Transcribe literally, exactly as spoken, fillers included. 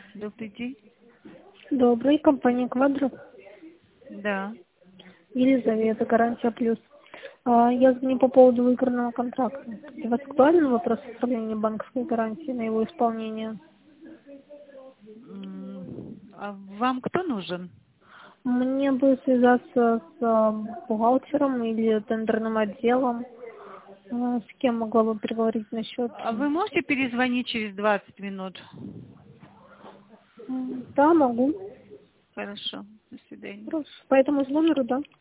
Добрый день. Добрый, компания «Квадро». Да. Елизавета, гарантия плюс. А, Я звоню по поводу выигранного контракта. Для вас актуален вопрос оформления банковской гарантии на его исполнение? М, А вам кто нужен? Мне бы связаться с а, бухгалтером или тендерным отделом. А, С кем могла бы переговорить насчет? А вы можете перезвонить через двадцать минут? М, Да, могу. Хорошо. До свидания. Хорошо. По этому же номеру, да?